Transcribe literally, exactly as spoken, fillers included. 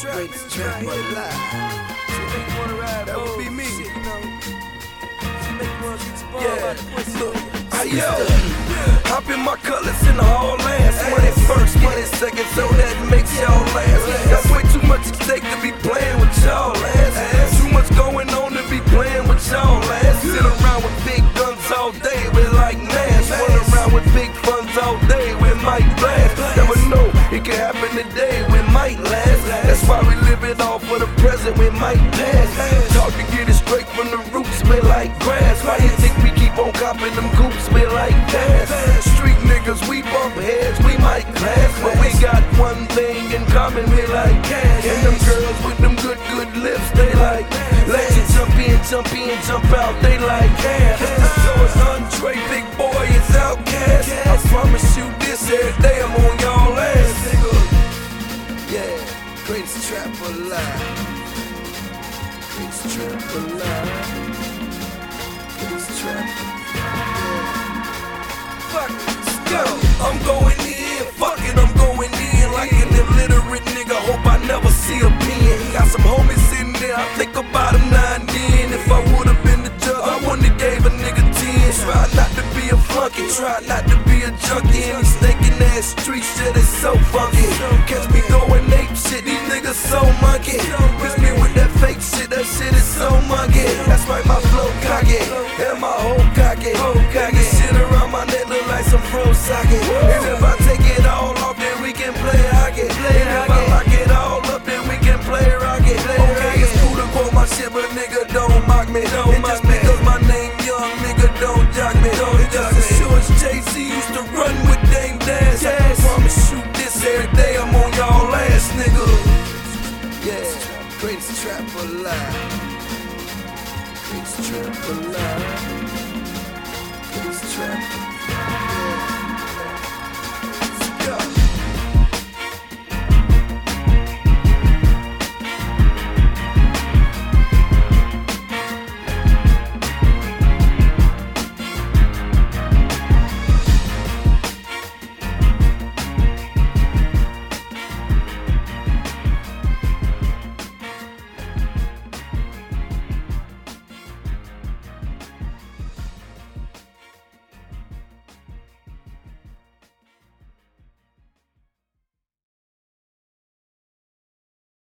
greatest trap alive. That would be me. Yeah, look, I used to hop in my colors in the hall last. Money first, money second, so that makes y'all last. Got way too much at stake to be playing with y'all ass. Too much going on to be playing with y'all ass. Sit around with big guns all day, we like Nash. Run around with big funds all day, we might blast. Never know, it can happen today, we might last. That's why we live it all for the present, we might pass. Talk to get it straight from the roots, we like grass. Why you think we keep on copping them goops, we like gas? Street niggas, we bump heads, we might clash. But we got one thing in common, we like cash. And them girls with them good, good lips, they like let you jump in, jump in, jump out, they like cash. So it's Andre, big boy, it's Outkast. I promise you this, every day I'm on y'all ass, nigga. Yeah, greatest trap alive. Greatest trap alive. Greatest trap. Fuck it, let's go. I'm going in, fuck it, I'm going in. Like an illiterate nigga, hope I never see a pen. Got some homies sitting there, I think about them now and then. If I would've been the judge, I wouldn't have gave a nigga ten. Try not to be a flunky, try not to be a junkie. And these stinking ass street shit is so funky. Catch me going ape shit, these niggas so monkey. Miss me with that fake shit, that shit is so monkey. That's right, my flow cocky, and my whole cocky. Cocky shit around my neck look like some fro socket. And if I take it all off, then we can play hockey. And if I lock it all up, then we can play rocket. Okay, it's cool to quote my shit, but nigga don't mock me. And just because my name young, nigga don't jock me. And just as sure as Jay-Z used to run with Dame Dash, I promise you this, every day I'm on y'all ass, nigga. Yeah, greatest trap alive. Greatest trap alive.